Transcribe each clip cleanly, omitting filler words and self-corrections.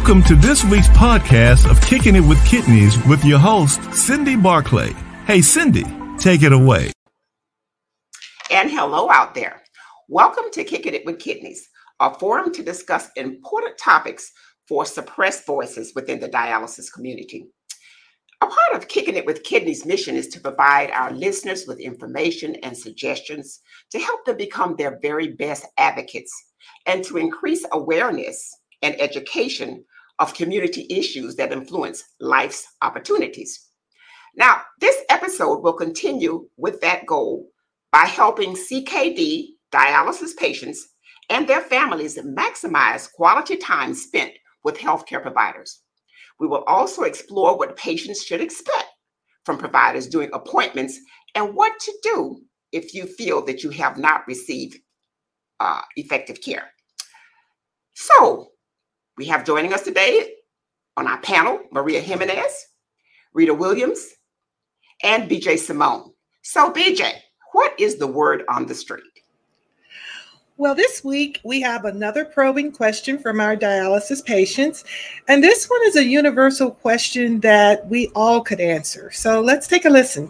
Welcome to this week's podcast of Kicking It with Kidneys with your host, Cindy Barclay. Hey, Cindy, take it away. And hello out there. Welcome to Kicking It with Kidneys, a forum to discuss important topics for suppressed voices within the dialysis community. A part of Kicking It with Kidneys' mission is to provide our listeners with information and suggestions to help them become their very best advocates and to increase awareness and education of community issues that influence life's opportunities. Now, this episode will continue with that goal by helping CKD dialysis patients and their families maximize quality time spent with healthcare providers. We will also explore what patients should expect from providers during appointments and what to do if you feel that you have not received effective care. So, we have joining us today on our panel, Maria Jimenez, Rita Williams, and BJ Simone. So, BJ, what is the word on the street? Well, this week we have another probing question from our dialysis patients, and this one is a universal question that we all could answer. So let's take a listen.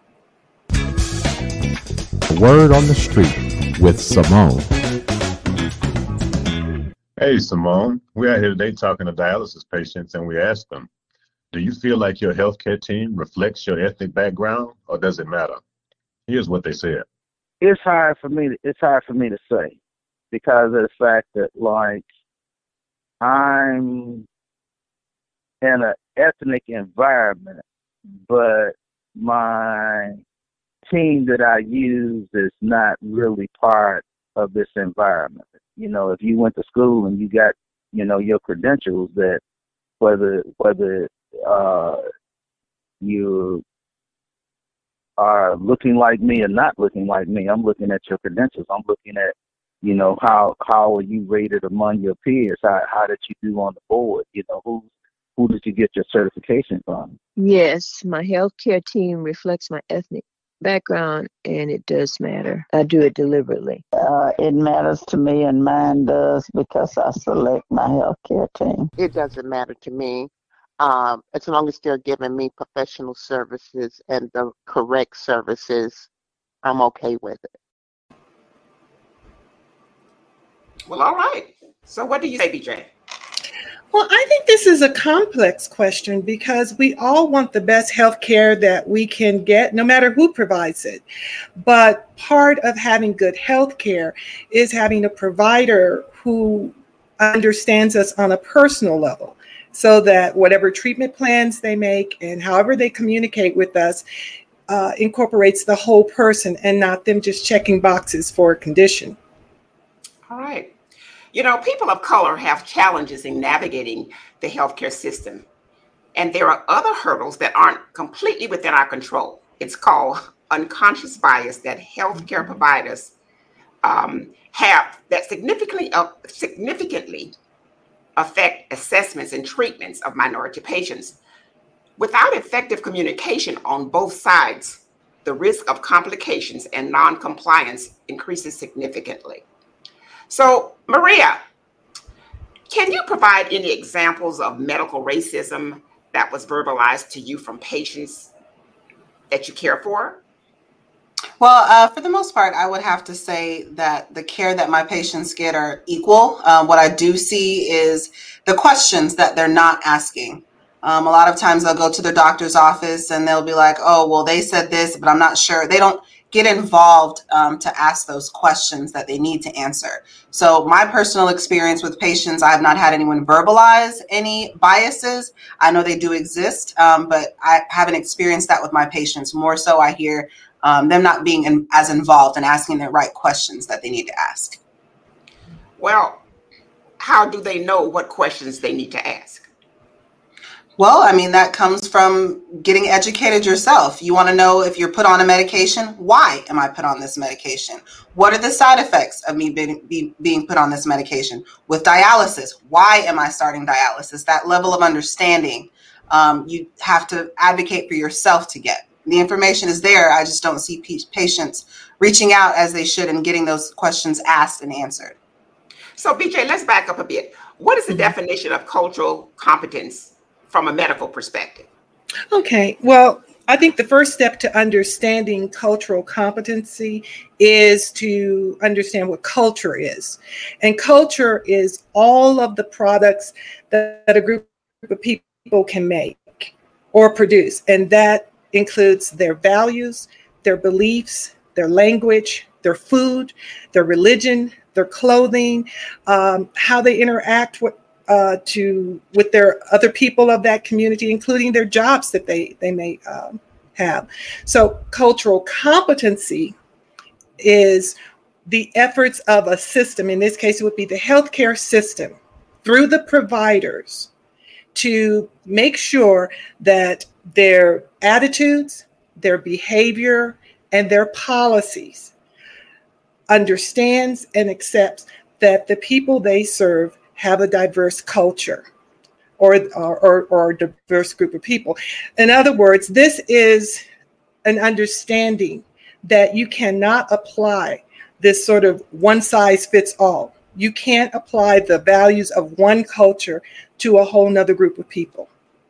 Word on the street with Simone. Hey, Simone. We're out here today talking to dialysis patients, and we asked them, do you feel like your healthcare team reflects your ethnic background, or does it matter? Here's what they said. It's hard for me to say because of the fact that, like, I'm in an ethnic environment, but my team that I use is not really part of this environment. You know, if you went to school and you got, you know, your credentials, that whether you are looking like me or not looking like me, I'm looking at your credentials. I'm looking at, you know, how are you rated among your peers? How did you do on the board? You know, who did you get your certification from? Yes, my healthcare team reflects my ethnic background, and it does matter. I do it deliberately. It matters to me, and mine does, because I select my healthcare team. It doesn't matter to me. As long as they're giving me professional services and the correct services, I'm okay with it. Well, all right. So what do you say, BJ? Well, I think this is a complex question because we all want the best health care that we can get, no matter who provides it. But part of having good health care is having a provider who understands us on a personal level, so that whatever treatment plans they make and however they communicate with us incorporates the whole person and not them just checking boxes for a condition. All right. You know, people of color have challenges in navigating the healthcare system, and there are other hurdles that aren't completely within our control. It's called unconscious bias that healthcare providers have that significantly affect assessments and treatments of minority patients. Without effective communication on both sides, the risk of complications and non-compliance increases significantly. So, Maria, can you provide any examples of medical racism that was verbalized to you from patients that you care for? Well, for the most part, I would have to say that the care that my patients get are equal. What I do see is the questions that they're not asking. A lot of times they'll go to their doctor's office and they'll be like, oh, well, they said this, but I'm not sure. They don't get involved to ask those questions that they need to answer. So my personal experience with patients, I have not had anyone verbalize any biases. I know they do exist, but I haven't experienced that with my patients. More so, I hear them not being as involved and asking the right questions that they need to ask. Well, how do they know what questions they need to ask? Well, I mean, that comes from getting educated yourself. You want to know if you're put on a medication. Why am I put on this medication? What are the side effects of me being put on this medication? With dialysis, why am I starting dialysis? That level of understanding, you have to advocate for yourself to get. The information is there. I just don't see patients reaching out as they should and getting those questions asked and answered. So, BJ, let's back up a bit. What is the definition of cultural competence from a medical perspective? Okay, well, I think the first step to understanding cultural competency is to understand what culture is. And culture is all of the products that a group of people can make or produce. And that includes their values, their beliefs, their language, their food, their religion, their clothing, how they interact with their other people of that community, including their jobs that they may have. So cultural competency is the efforts of a system. In this case, it would be the healthcare system through the providers to make sure that their attitudes, their behavior, and their policies understands and accepts that the people they serve have a diverse culture or a diverse group of people. In other words, this is an understanding that you cannot apply this sort of one size fits all. You can't apply the values of one culture to a whole nother group of people.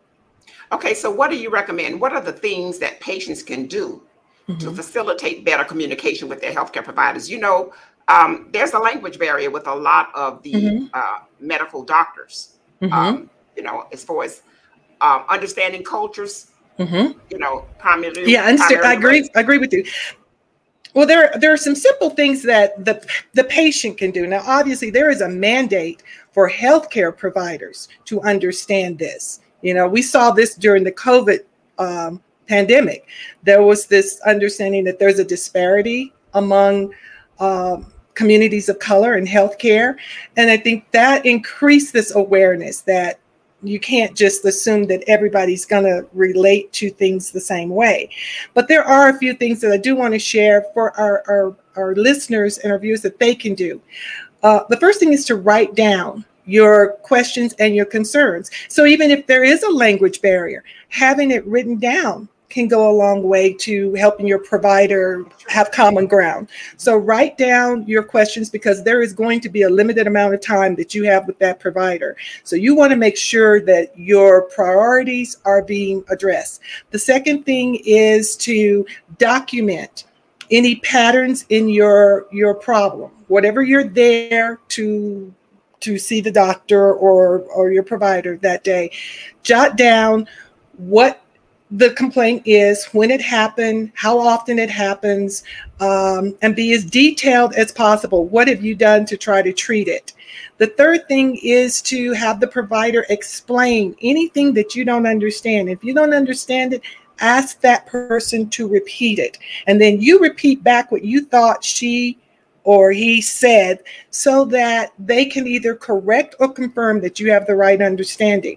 Okay, so what do you recommend? What are the things that patients can do to facilitate better communication with their healthcare providers? You know, there's a language barrier with a lot of the medical doctors, you know, as far as understanding cultures, you know, primarily. Yeah, I agree with you. Well, there are some simple things that the patient can do. Now, obviously, there is a mandate for healthcare providers to understand this. You know, we saw this during the COVID pandemic. There was this understanding that there's a disparity among communities of color in healthcare. And I think that increased this awareness that you can't just assume that everybody's going to relate to things the same way. But there are a few things that I do want to share for our listeners and our viewers that they can do. The first thing is to write down your questions and your concerns. So even if there is a language barrier, having it written down can go a long way to helping your provider have common ground. So write down your questions because there is going to be a limited amount of time that you have with that provider. So you want to make sure that your priorities are being addressed. The second thing is to document any patterns in your problem. Whatever you're there to see the doctor or your provider that day, jot down what the complaint is, when it happened, how often it happens, and be as detailed as possible. What have you done to try to treat it? The third thing is to have the provider explain anything that you don't understand. If you don't understand it, ask that person to repeat it. And then you repeat back what you thought she or he said so that they can either correct or confirm that you have the right understanding.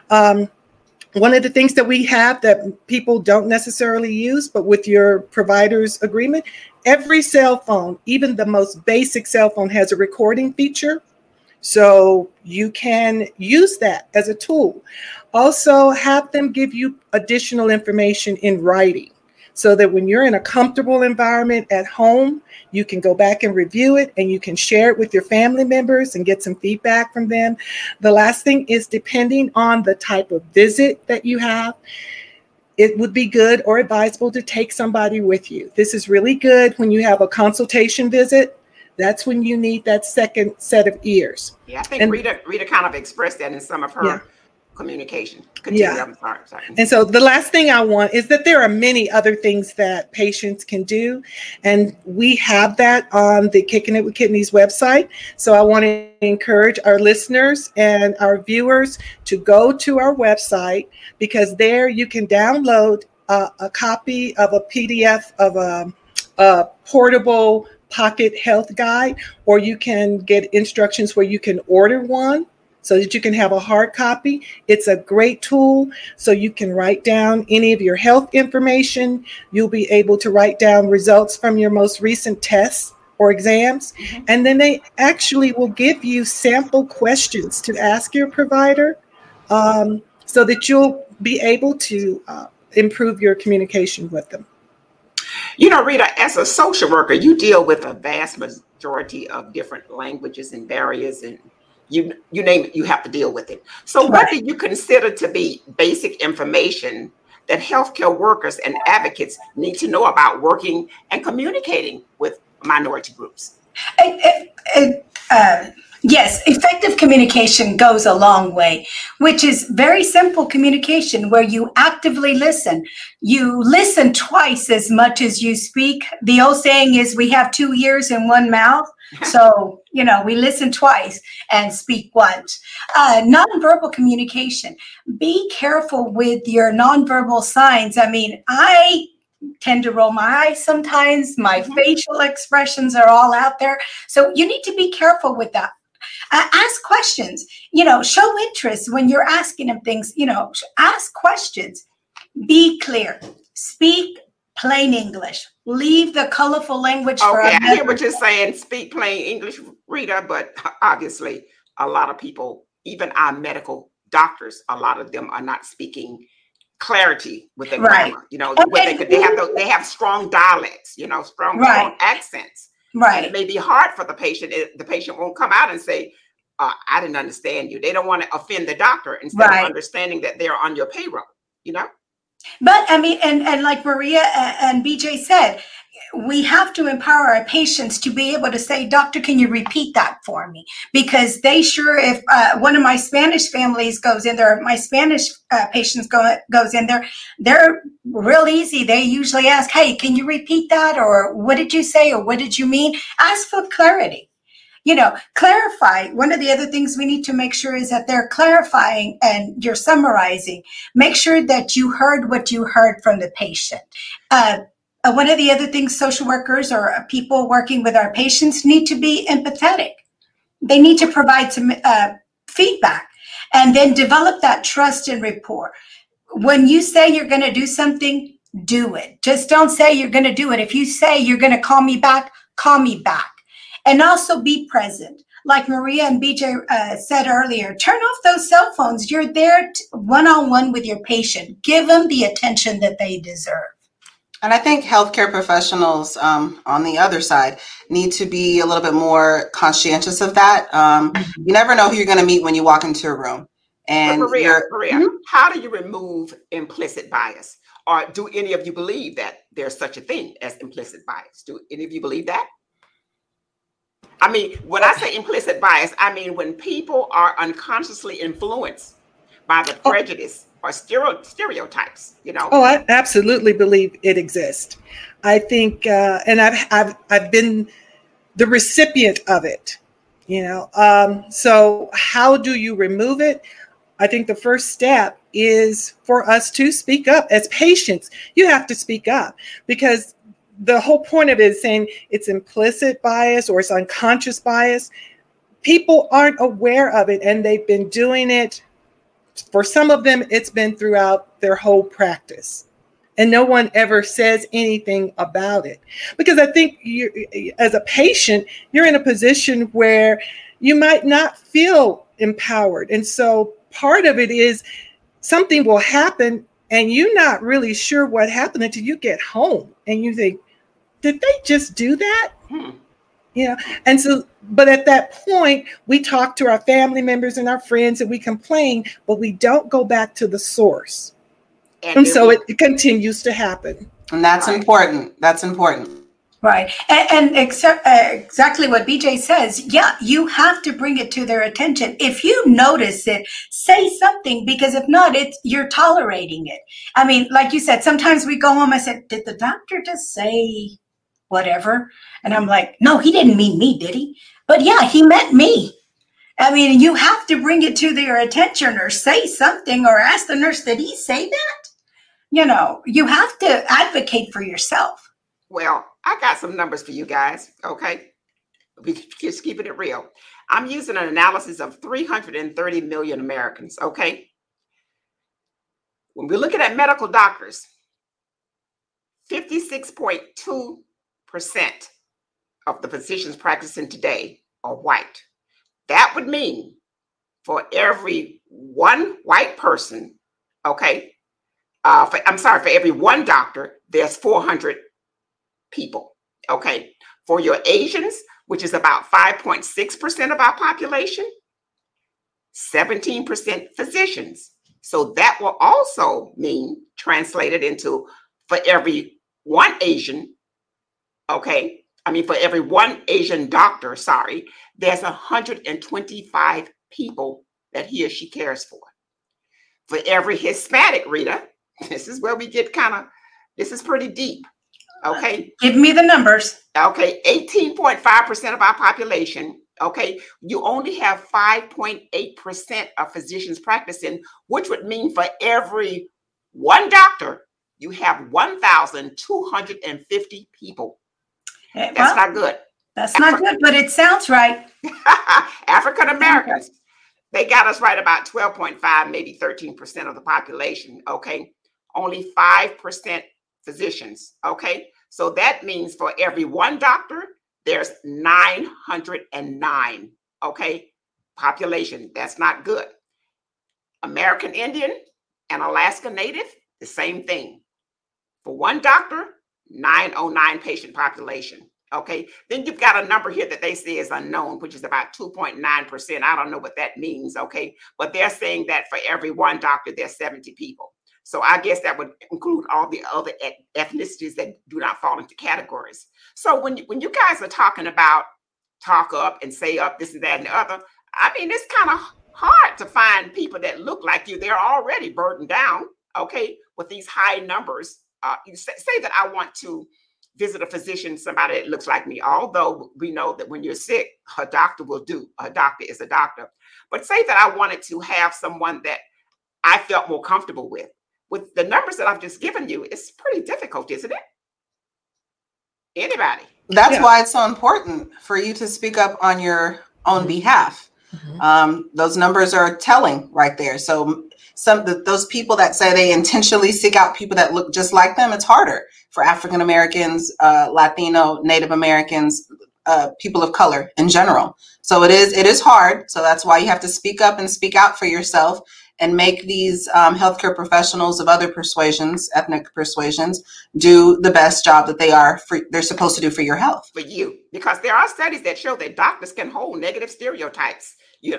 One of the things that we have that people don't necessarily use, but with your provider's agreement, every cell phone, even the most basic cell phone, has a recording feature. So you can use that as a tool. Also, have them give you additional information in writing so that when you're in a comfortable environment at home, you can go back and review it and you can share it with your family members and get some feedback from them. The last thing is, depending on the type of visit that you have, it would be good or advisable to take somebody with you. This is really good when you have a consultation visit. That's when you need that second set of ears. Yeah, I think Rita kind of expressed that in some of her communication. Continue. Yeah. I'm sorry. And so the last thing I want is that there are many other things that patients can do. And we have that on the Kicking It with Kidneys website. So I want to encourage our listeners and our viewers to go to our website, because there you can download a copy of a PDF of a portable pocket health guide, or you can get instructions where you can order one so that you can have a hard copy. It's a great tool so you can write down any of your health information. You'll be able to write down results from your most recent tests or exams. And then they actually will give you sample questions to ask your provider so that you'll be able to improve your communication with them. You know, Rita, as a social worker, you deal with a vast majority of different languages and barriers and you name it, you have to deal with it. So what do you consider to be basic information that healthcare workers and advocates need to know about working and communicating with minority groups? Yes, effective communication goes a long way, which is very simple communication where you actively listen. You listen twice as much as you speak. The old saying is we have 2 ears and 1 mouth. So, we listen twice and speak once. Nonverbal communication. Be careful with your nonverbal signs. I mean, I tend to roll my eyes sometimes. My facial expressions are all out there. So you need to be careful with that. Ask questions, show interest when you're asking them things, ask questions, be clear, speak plain English, leave the colorful language for I hear what you're saying, speak plain English, Rita, but obviously a lot of people, even our medical doctors, a lot of them are not speaking clarity with their grammar, they have strong dialects, strong accents. Right. And it may be hard for the patient. The patient won't come out and say, I didn't understand you. They don't want to offend the doctor instead of understanding that they're on your payroll, But I mean, and like Maria and BJ said, we have to empower our patients to be able to say, doctor, can you repeat that for me? Because if one of my Spanish families goes in there, my Spanish patients goes in there, they're real easy. They usually ask, hey, can you repeat that? Or what did you say? Or what did you mean? Ask for clarity. Clarify. One of the other things we need to make sure is that they're clarifying and you're summarizing. Make sure that you heard what you heard from the patient. One of the other things social workers or people working with our patients need to be empathetic. They need to provide some feedback and then develop that trust and rapport. When you say you're going to do something, do it. Just don't say you're going to do it. If you say you're going to call me back, call me back. And also be present. Like Maria and BJ said earlier, turn off those cell phones. You're there one-on-one with your patient. Give them the attention that they deserve. And I think healthcare professionals on the other side need to be a little bit more conscientious of that. You never know who you're going to meet when you walk into a room. And Maria, how do you remove implicit bias? Or do any of you believe that there's such a thing as implicit bias? Do any of you believe that? I mean, when I say implicit bias, I mean when people are unconsciously influenced by the prejudice or stereotypes, Oh, I absolutely believe it exists. I think, and I've been the recipient of it, So how do you remove it? I think the first step is for us to speak up. As patients, you have to speak up because the whole point of it is saying it's implicit bias or it's unconscious bias. People aren't aware of it and they've been doing it. For some of them, it's been throughout their whole practice. And no one ever says anything about it. Because I think as a patient, you're in a position where you might not feel empowered. And so part of it is something will happen and you're not really sure what happened until you get home. And you think, did they just do that? And so, but at that point, we talk to our family members and our friends and we complain, but we don't go back to the source. And so it continues to happen. And that's important. That's important. Right. And exactly what BJ says. Yeah, you have to bring it to their attention. If you notice it, say something, because if not, you're tolerating it. I mean, like you said, sometimes we go home and say, did the doctor just say whatever? And I'm like, no, he didn't mean me, did he? But yeah, he meant me. I mean, you have to bring it to their attention or say something or ask the nurse, did he say that? You have to advocate for yourself. Well, I got some numbers for you guys, okay? We just keeping it real. I'm using an analysis of 330 million Americans, okay? When we're looking at medical doctors, 56.2% of the physicians practicing today are white. That would mean for every one white person, okay, for every one doctor, there's 400 people, okay? For your Asians, which is about 5.6% of our population, 17% physicians. So that will also mean, translated into, for every one Asian, okay, for every one Asian doctor, there's 125 people that he or she cares for. For every Hispanic, Rita, this is where we get this is pretty deep, okay? Give me the numbers. Okay, 18.5% of our population, okay? You only have 5.8% of physicians practicing, which would mean for every one doctor, you have 1,250 people. That's not good. That's not good, but it sounds right. African Americans, they got us right about 12.5, maybe 13% of the population, okay? Only 5% physicians, okay? So that means for every one doctor, there's 909, okay? Population, that's not good. American Indian and Alaska Native, the same thing. For one doctor, 909 patient population. Okay, then you've got a number here that they say is unknown, which is about 2.9%. I don't know what that means. Okay, but they're saying that for every one doctor, there's 70 people. So I guess that would include all the other ethnicities that do not fall into categories. So when you guys are talking about talk up and say up, this and that and the other, it's kind of hard to find people that look like you. They're already burdened down, okay, with these high numbers. You say that I want to visit a physician, somebody that looks like me, although we know that when you're sick, a doctor will do. A doctor is a doctor. But say that I wanted to have someone that I felt more comfortable with. With the numbers that I've just given you, it's pretty difficult, isn't it? Anybody? That's why it's so important for you to speak up on your own behalf. Those numbers are telling right there. So those people that say they intentionally seek out people that look just like them, it's harder for African Americans, Latino, Native Americans, people of color in general. So it is hard. So that's why you have to speak up and speak out for yourself and make these healthcare professionals of other persuasions, ethnic persuasions, do the best job that they're supposed to do for your health. For you, because there are studies that show that doctors can hold negative stereotypes,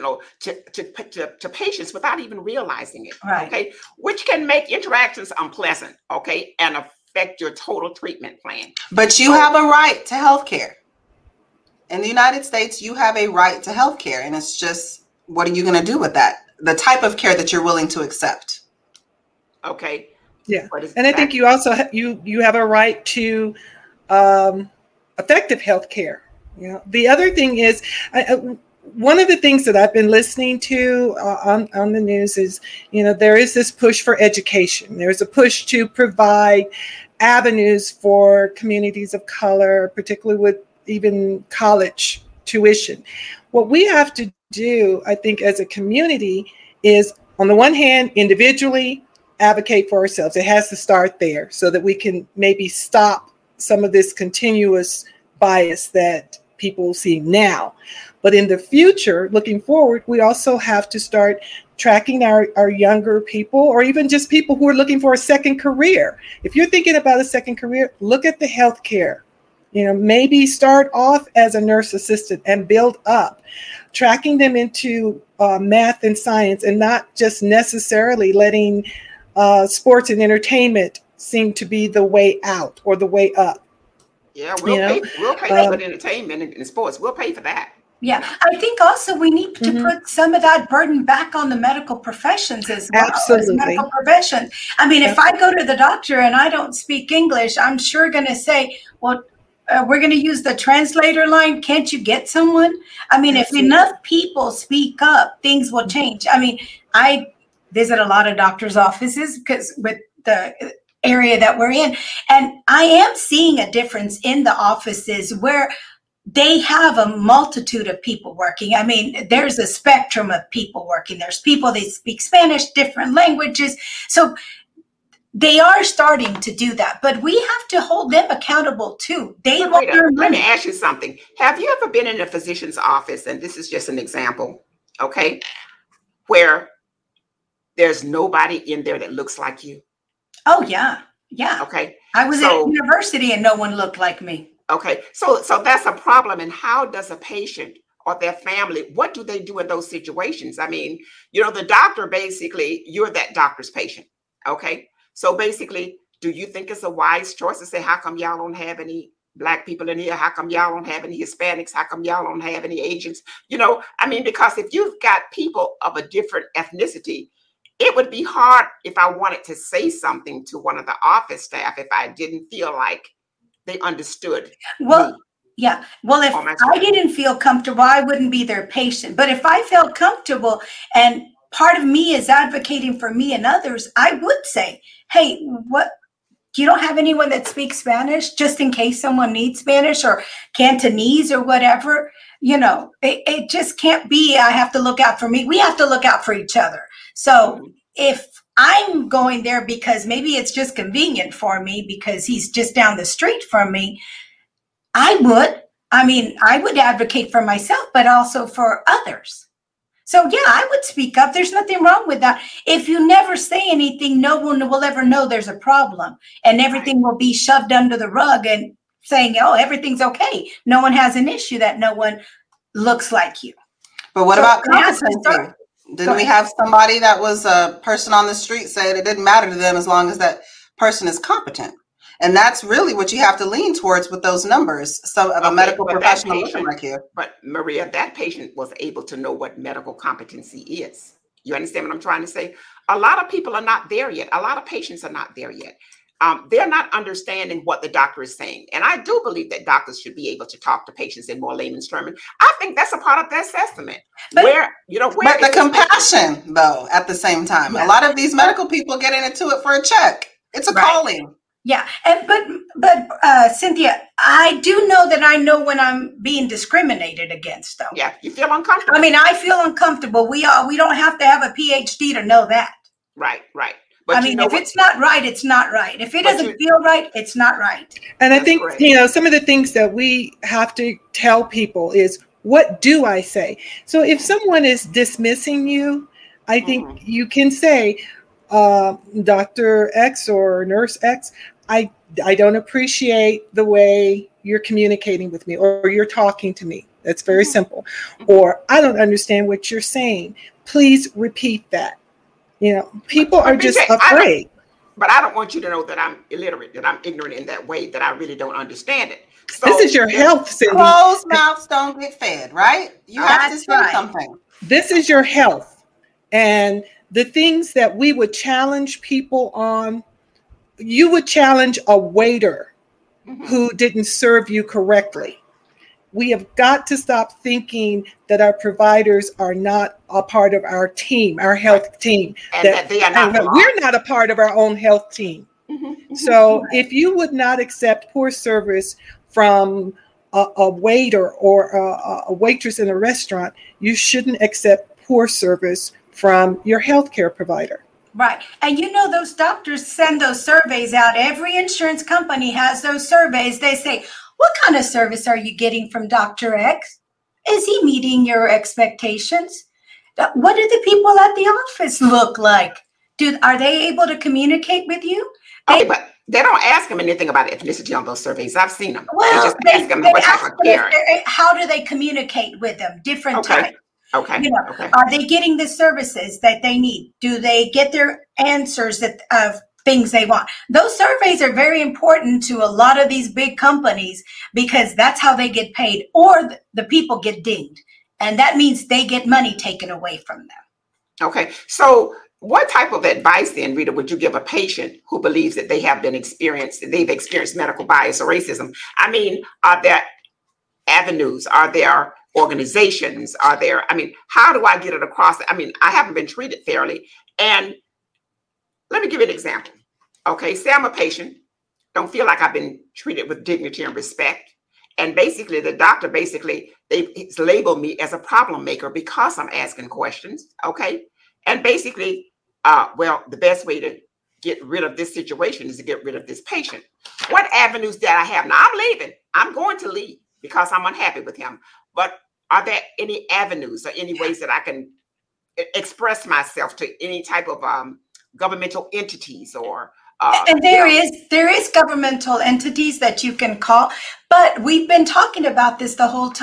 to patients without even realizing it. Right. Okay, which can make interactions unpleasant. Okay, and affect your total treatment plan. But you have a right to healthcare. In the United States, you have a right to healthcare, and it's just, what are you going to do with that? The type of care that you're willing to accept. Okay. Yeah. And I think you also you have a right to effective health care. The other thing is, one of the things that I've been listening to on the news is, there is this push for education. There's a push to provide avenues for communities of color, particularly with even college tuition. What we have to do, I think, as a community is, on the one hand, individually advocate for ourselves. It has to start there so that we can maybe stop some of this continuous bias that people see now. But in the future, looking forward, we also have to start tracking our younger people, or even just people who are looking for a second career. If you're thinking about a second career, look at the healthcare. Maybe start off as a nurse assistant and build up, tracking them into math and science, and not just necessarily letting sports and entertainment seem to be the way out or the way up. Yeah, we'll pay for entertainment and sports. We'll pay for that. Yeah, I think also we need to put some of that burden back on the medical professions as well. Absolutely. As medical professions. If I go to the doctor and I don't speak English, I'm sure going to say, well, we're going to use the translator line. Can't you get someone? If enough people speak up, things will change. I visit a lot of doctors' offices because with the area that we're in, and I am seeing a difference in the offices where they have a multitude of people working. There's a spectrum of people working. There's people that speak Spanish, different languages. So they are starting to do that, but we have to hold them accountable too. They want their money. Let me ask you something. Have you ever been in a physician's office, and this is just an example, okay, where there's nobody in there that looks like you? Oh, yeah. Yeah. Okay. I was at university and no one looked like me. Okay. So that's a problem. And how does a patient or their family, what do they do in those situations? I mean, you know, the doctor, basically, you're that doctor's patient. Okay. So basically, do you think it's a wise choice to say, how come y'all don't have any Black people in here? How come y'all don't have any Hispanics? How come y'all don't have any Asians? You know, I mean, because if you've got people of a different ethnicity, it would be hard if I wanted to say something to one of the office staff if I didn't feel like they understood. Well, me. yeah. Well, if I didn't feel comfortable, I wouldn't be their patient. But if I felt comfortable and part of me is advocating for me and others, I would say, hey, what? You don't have anyone that speaks Spanish just in case someone needs Spanish or Cantonese or whatever? You know, it just can't be, I have to look out for me. We have to look out for each other. So if I'm going there because maybe it's just convenient for me because he's just down the street from me, I would advocate for myself, but also for others. So yeah, I would speak up. There's nothing wrong with that. If you never say anything, no one will ever know there's a problem, and everything will be shoved under the rug and saying, oh, everything's okay. No one has an issue that no one looks like you. But what about competency? Didn't we have somebody that was a person on the street say it didn't matter to them as long as that person is competent? And that's really what you have to lean towards with those numbers. So of a medical professional looking like you. But Maria, that patient was able to know what medical competency is. You understand what I'm trying to say? A lot of people are not there yet. A lot of patients are not there yet. They're not understanding what the doctor is saying. And I do believe that doctors should be able to talk to patients in more layman's terms. I think that's a part of their assessment. But the compassion, though, at the same time. Yeah. A lot of these medical people get into it for a check. It's a calling. Yeah, but Cynthia, I do know that I know when I'm being discriminated against, though. Yeah, you feel uncomfortable. I mean, I feel uncomfortable. We don't have to have a PhD to know that. Right. But I mean, if it's not right, it's not right. If it doesn't feel right, it's not right. And I think, some of the things that we have to tell people is, what do I say? So if someone is dismissing you, I think you can say, Dr. X or Nurse X, I don't appreciate the way you're communicating with me or you're talking to me. That's very simple. Or I don't understand what you're saying. Please repeat that. You know, people are just afraid. But I don't want you to know that I'm illiterate, that I'm ignorant in that way, that I really don't understand it. So this is your health, Cindy. Closed mouths don't get fed, right? You have to say something. This is your health. And the things that we would challenge people on, you would challenge a waiter who didn't serve you correctly. We have got to stop thinking that our providers are not a part of our team, our health team. And that they are not. We're not a part of our own health team. So if you would not accept poor service from a waiter or a waitress in a restaurant, you shouldn't accept poor service from your healthcare provider. Right. And those doctors send those surveys out. Every insurance company has those surveys. They say, what kind of service are you getting from Dr. X? Is he meeting your expectations? What do the people at the office look like? Are they able to communicate with you? But they don't ask them anything about ethnicity on those surveys. I've seen them. Well, they just ask them what type of care. How do they communicate with them? Different types. Okay. Are they getting the services that they need? Do they get their answers of things they want? Those surveys are very important to a lot of these big companies because that's how they get paid, or the people get dinged. And that means they get money taken away from them. Okay. So what type of advice then, Rita, would you give a patient who believes that they've experienced medical bias or racism? I mean, are there avenues? Are there organizations? How do I get it across? I mean, I haven't been treated fairly. And let me give you an example. Okay, say I'm a patient, don't feel like I've been treated with dignity and respect. And basically the doctor, they labeled me as a problem maker because I'm asking questions. Okay. And basically, the best way to get rid of this situation is to get rid of this patient. What avenues do I have? Now I'm leaving. I'm going to leave because I'm unhappy with him. But are there any avenues or any ways that I can express myself to any type of governmental entities or? And there is governmental entities that you can call, but we've been talking about this the whole time.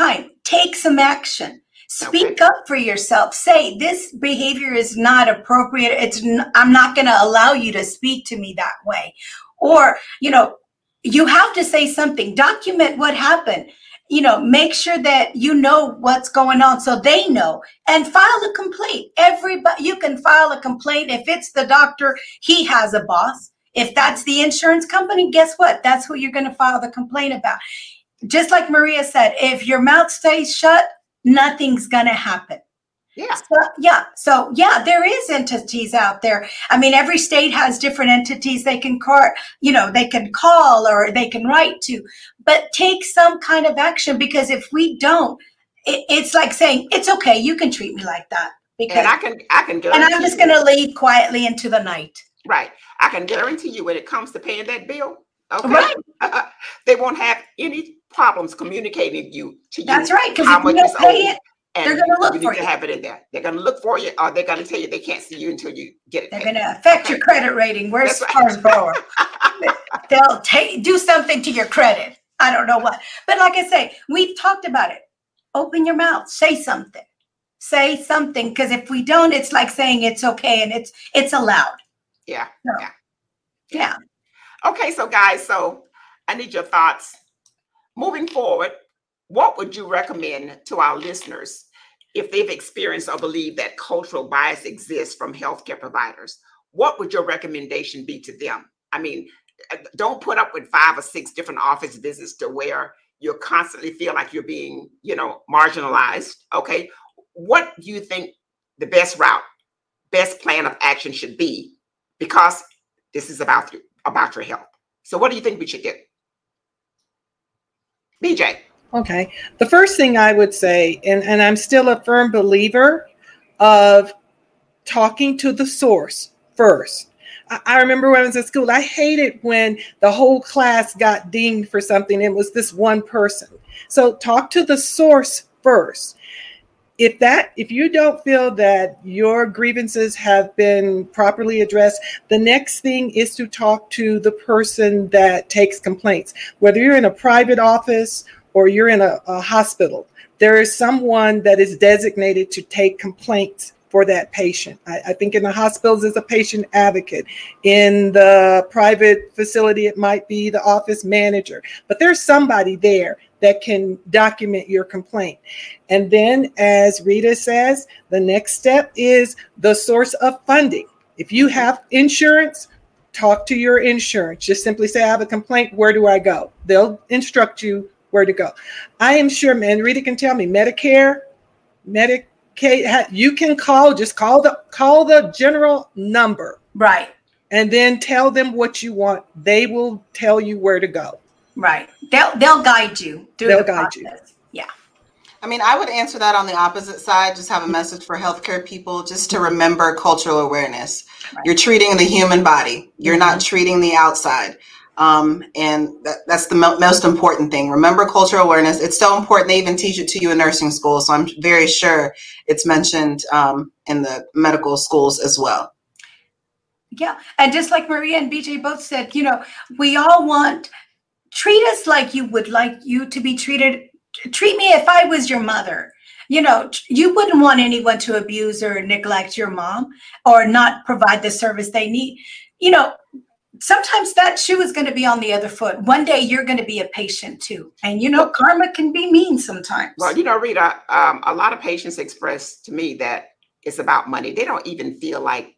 take some action. Speak up for yourself. Say, this behavior is not appropriate. I'm not going to allow you to speak to me that way. Or, you have to say something. Document what happened. Make sure that you know what's going on so they know, and file a complaint. You can file a complaint. If it's the doctor, he has a boss. If that's the insurance company, guess what? That's who you're going to file the complaint about. Just like Maria said, if your mouth stays shut, nothing's going to happen. Yeah. So there is entities out there. I mean, every state has different entities they can call, they can call or they can write to, but take some kind of action, because if we don't, it's like saying, it's okay, you can treat me like that. Because and I can guarantee, and I'm just going to leave quietly into the night. Right. I can guarantee you, when it comes to paying that bill, okay, right. They won't have any problems communicating to you. That's right. Because how if you much don't pay it, and they're going to look you for need you. to have it in there. They're going to look for you, or they're going to tell you they can't see you until you get it. They're going to affect your credit rating. Where's Starsborough? They'll do something to your credit. I don't know what. But like I say, we've talked about it. Open your mouth. Say something. Say something. Because if we don't, it's like saying it's okay and it's allowed. Yeah. So, yeah. Okay, so guys, I need your thoughts. Moving forward, what would you recommend to our listeners if they've experienced or believe that cultural bias exists from healthcare providers? What would your recommendation be to them? I mean, don't put up with 5 or 6 different office visits to where you constantly feel like you're being, marginalized. Okay. What do you think the best plan of action should be? Because this is about your health. So what do you think we should do? BJ. Okay. The first thing I would say, and I'm still a firm believer of talking to the source first. I remember when I was at school, I hated when the whole class got dinged for something. It was this one person. So talk to the source first. If you don't feel that your grievances have been properly addressed, the next thing is to talk to the person that takes complaints. Whether you're in a private office or you're in a hospital, there is someone that is designated to take complaints for that patient. I think in the hospitals, there's a patient advocate. In the private facility, it might be the office manager. But there's somebody there that can document your complaint. And then, as Rita says, the next step is the source of funding. If you have insurance, talk to your insurance. Just simply say, I have a complaint. Where do I go? They'll instruct you where to go. I am sure, man, Rita can tell me, Medicare, Medicaid, you can just call the general number. Right. And then tell them what you want. They will tell you where to go. Right. They'll guide you through the process. Yeah. I mean, I would answer that on the opposite side. Just have a message for healthcare people, just to remember cultural awareness. Right. You're treating the human body. You're not treating the outside. And that's the most important thing. Remember cultural awareness. It's so important. They even teach it to you in nursing school. So I'm very sure it's mentioned in the medical schools as well. Yeah. And just like Maria and BJ both said, we all treat us like you would like you to be treated. Treat me if I was your mother. You wouldn't want anyone to abuse or neglect your mom or not provide the service they need. Sometimes that shoe is going to be on the other foot. One day you're going to be a patient too. And karma can be mean sometimes. Well, Rita, a lot of patients express to me that it's about money. They don't even feel like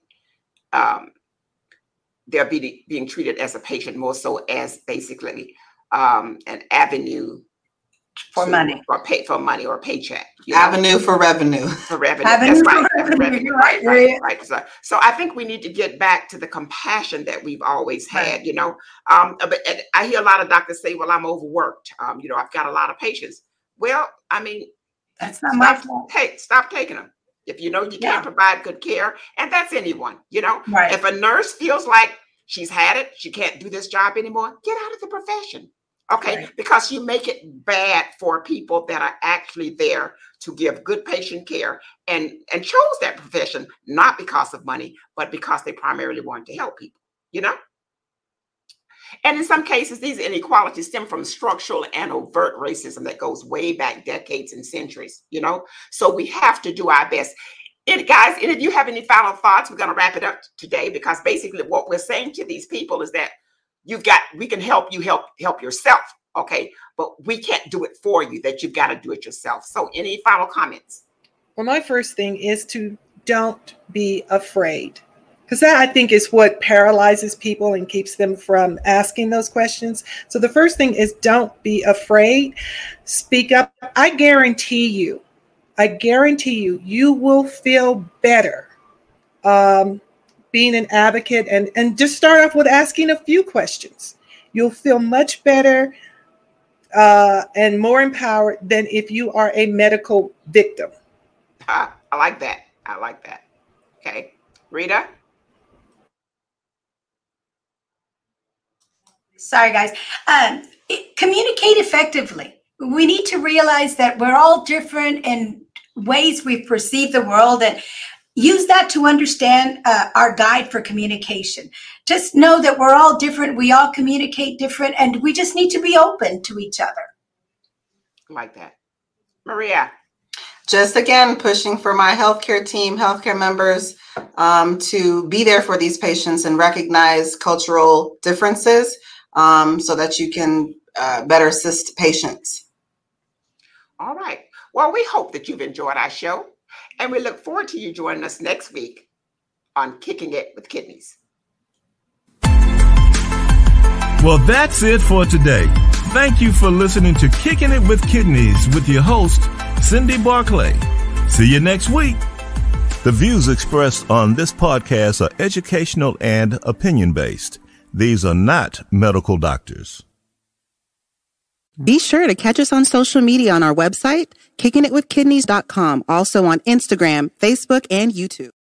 they're being treated as a patient, more so as basically an avenue for money, or pay for money or a paycheck. Avenue for revenue. For revenue. Avenue That's right. for revenue. Right. So I think we need to get back to the compassion that we've always had. But I hear a lot of doctors say, "Well, I'm overworked. I've got a lot of patients." Well, I mean, that's not my fault. Hey, stop taking them. If you can't provide good care, and that's anyone. Right. If a nurse feels like she's had it, she can't do this job anymore, get out of the profession. Okay, right. Because you make it bad for people that are actually there to give good patient care and chose that profession not because of money, but because they primarily want to help people. And in some cases, these inequalities stem from structural and overt racism that goes way back decades and centuries, So we have to do our best. And guys, and if you have any final thoughts, we're going to wrap it up today, because basically what we're saying to these people is that we can help you help yourself, okay? But we can't do it for you, that you've got to do it yourself. So any final comments? Well, my first thing is to don't be afraid, because that, I think, is what paralyzes people and keeps them from asking those questions. So the first thing is don't be afraid. Speak up. I guarantee you, you will feel better being an advocate, and just start off with asking a few questions. You'll feel much better and more empowered than if you are a medical victim. I like that. Okay. Rita? Sorry, guys. Communicate effectively. We need to realize that we're all different in ways we perceive the world, and use that to understand our guide for communication. Just know that we're all different. We all communicate different, and we just need to be open to each other. Like that. Maria? Just again, pushing for my healthcare team, healthcare members, to be there for these patients and recognize cultural differences so that you can better assist patients. All right. Well, we hope that you've enjoyed our show, and we look forward to you joining us next week on Kicking It with Kidneys. Well, that's it for today. Thank you for listening to Kicking It with Kidneys with your host, Cindy Barclay. See you next week. The views expressed on this podcast are educational and opinion-based. These are not medical doctors. Be sure to catch us on social media on our website, kickingitwithkidneys.com, also on Instagram, Facebook, and YouTube.